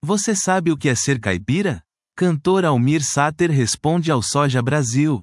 Você sabe o que é ser caipira? Cantor Almir Sater responde ao Soja Brasil.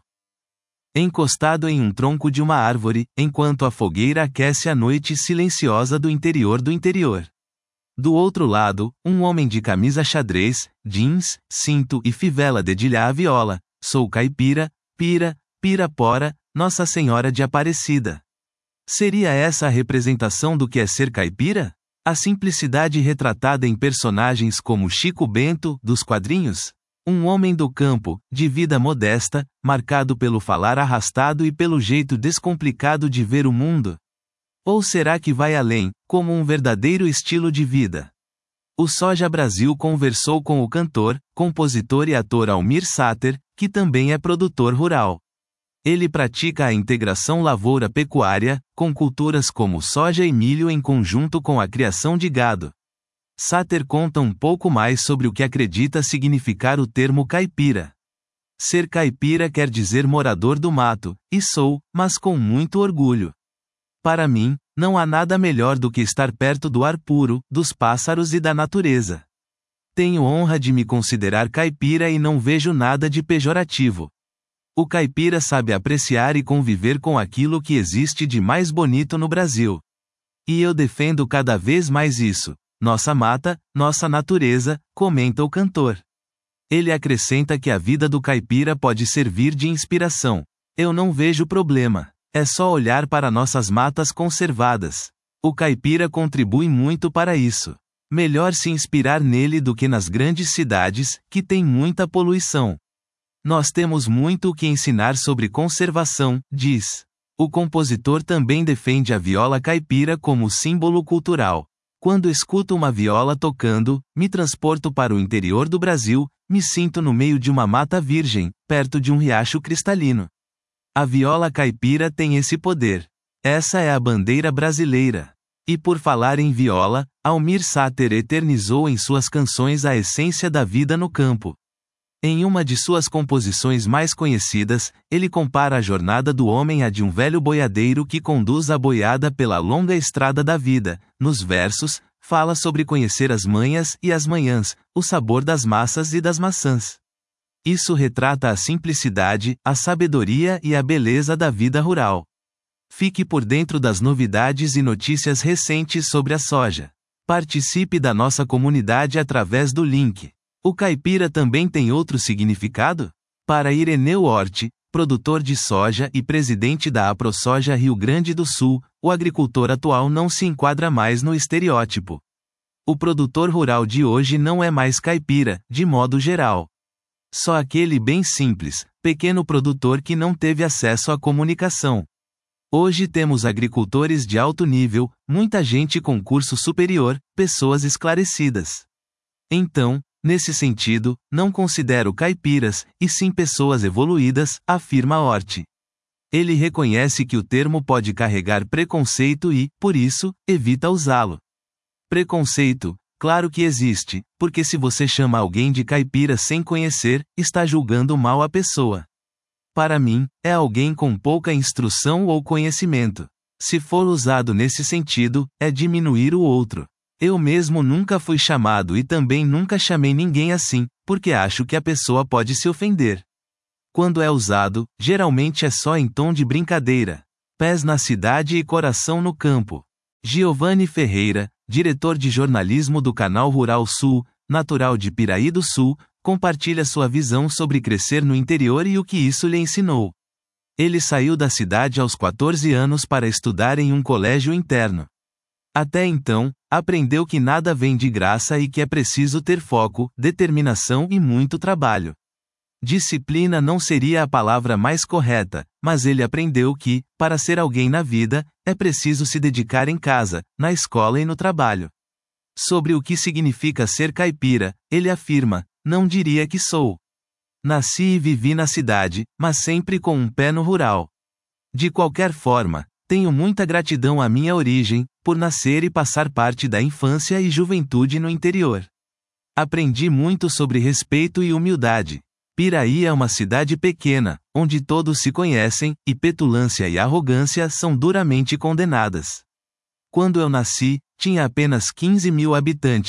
Encostado em um tronco de uma árvore, enquanto a fogueira aquece a noite silenciosa do interior do interior. Do outro lado, um homem de camisa xadrez, jeans, cinto e fivela dedilha a viola. Sou caipira, pira, pirapora, Nossa Senhora de Aparecida. Seria essa a representação do que é ser caipira? A simplicidade retratada em personagens como Chico Bento, dos quadrinhos? Um homem do campo, de vida modesta, marcado pelo falar arrastado e pelo jeito descomplicado de ver o mundo? Ou será que vai além, como um verdadeiro estilo de vida? O Soja Brasil conversou com o cantor, compositor e ator Almir Sater, que também é produtor rural. Ele pratica a integração lavoura-pecuária, com culturas como soja e milho em conjunto com a criação de gado. Sater conta um pouco mais sobre o que acredita significar o termo caipira. Ser caipira quer dizer morador do mato, e sou, mas com muito orgulho. Para mim, não há nada melhor do que estar perto do ar puro, dos pássaros e da natureza. Tenho honra de me considerar caipira e não vejo nada de pejorativo. O caipira sabe apreciar e conviver com aquilo que existe de mais bonito no Brasil. E eu defendo cada vez mais isso. Nossa mata, nossa natureza, comenta o cantor. Ele acrescenta que a vida do caipira pode servir de inspiração. Eu não vejo problema. É só olhar para nossas matas conservadas. O caipira contribui muito para isso. Melhor se inspirar nele do que nas grandes cidades, que têm muita poluição. Nós temos muito o que ensinar sobre conservação, diz. O compositor também defende a viola caipira como símbolo cultural. Quando escuto uma viola tocando, me transporto para o interior do Brasil, me sinto no meio de uma mata virgem, perto de um riacho cristalino. A viola caipira tem esse poder. Essa é a bandeira brasileira. E por falar em viola, Almir Sater eternizou em suas canções a essência da vida no campo. Em uma de suas composições mais conhecidas, ele compara a jornada do homem à de um velho boiadeiro que conduz a boiada pela longa estrada da vida. Nos versos, fala sobre conhecer as manhas e as manhãs, o sabor das massas e das maçãs. Isso retrata a simplicidade, a sabedoria e a beleza da vida rural. Fique por dentro das novidades e notícias recentes sobre a soja. Participe da nossa comunidade através do link. O caipira também tem outro significado? Para Ireneu Hort, produtor de soja e presidente da AproSoja Rio Grande do Sul, o agricultor atual não se enquadra mais no estereótipo. O produtor rural de hoje não é mais caipira, de modo geral. Só aquele bem simples, pequeno produtor que não teve acesso à comunicação. Hoje temos agricultores de alto nível, muita gente com curso superior, pessoas esclarecidas. Então, nesse sentido, não considero caipiras, e sim pessoas evoluídas, afirma Hort. Ele reconhece que o termo pode carregar preconceito e, por isso, evita usá-lo. Preconceito, claro que existe, porque se você chama alguém de caipira sem conhecer, está julgando mal a pessoa. Para mim, é alguém com pouca instrução ou conhecimento. Se for usado nesse sentido, é diminuir o outro. Eu mesmo nunca fui chamado e também nunca chamei ninguém assim, porque acho que a pessoa pode se ofender. Quando é usado, geralmente é só em tom de brincadeira. Pés na cidade e coração no campo. Giovanni Ferreira, diretor de jornalismo do Canal Rural Sul, natural de Piraí do Sul, compartilha sua visão sobre crescer no interior e o que isso lhe ensinou. Ele saiu da cidade aos 14 anos para estudar em um colégio interno. Até então, aprendeu que nada vem de graça e que é preciso ter foco, determinação e muito trabalho. Disciplina não seria a palavra mais correta, mas ele aprendeu que, para ser alguém na vida, é preciso se dedicar em casa, na escola e no trabalho. Sobre o que significa ser caipira, ele afirma: não diria que sou. Nasci e vivi na cidade, mas sempre com um pé no rural. De qualquer forma, tenho muita gratidão à minha origem, por nascer e passar parte da infância e juventude no interior. Aprendi muito sobre respeito e humildade. Piraí é uma cidade pequena, onde todos se conhecem, e petulância e arrogância são duramente condenadas. Quando eu nasci, tinha apenas 15 mil habitantes,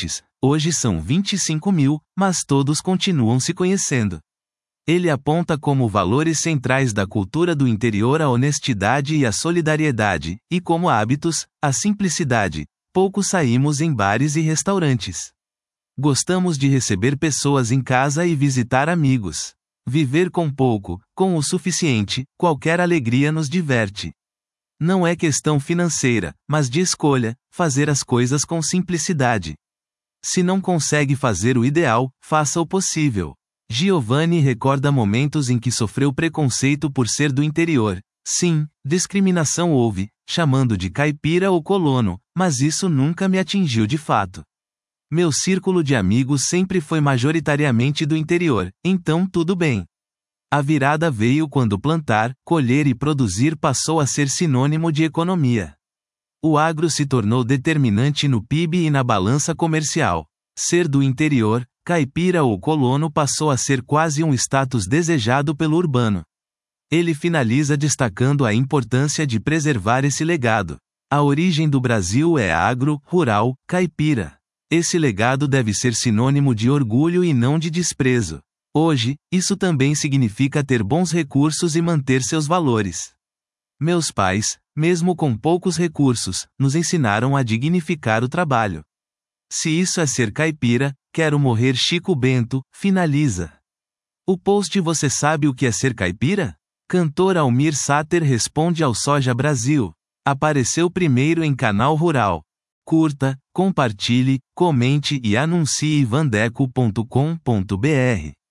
Hoje são 25.000, mas todos continuam se conhecendo. Ele aponta como valores centrais da cultura do interior a honestidade e a solidariedade, e como hábitos, a simplicidade. Pouco saímos em bares e restaurantes. Gostamos de receber pessoas em casa e visitar amigos. Viver com pouco, com o suficiente, qualquer alegria nos diverte. Não é questão financeira, mas de escolha, fazer as coisas com simplicidade. Se não consegue fazer o ideal, faça o possível. Giovanni recorda momentos em que sofreu preconceito por ser do interior. Sim, discriminação houve, chamando de caipira ou colono, mas isso nunca me atingiu de fato. Meu círculo de amigos sempre foi majoritariamente do interior, então tudo bem. A virada veio quando plantar, colher e produzir passou a ser sinônimo de economia. O agro se tornou determinante no PIB e na balança comercial. Ser do interior, caipira ou colono passou a ser quase um status desejado pelo urbano. Ele finaliza destacando a importância de preservar esse legado. A origem do Brasil é agro, rural, caipira. Esse legado deve ser sinônimo de orgulho e não de desprezo. Hoje, isso também significa ter bons recursos e manter seus valores. Meus pais, mesmo com poucos recursos, nos ensinaram a dignificar o trabalho. Se isso é ser caipira, quero morrer Chico Bento, finaliza. O post Você sabe o que é ser caipira? Cantor Almir Sater responde ao Soja Brasil. Apareceu primeiro em Canal Rural. Curta, compartilhe, comente e anuncie vandeco.com.br.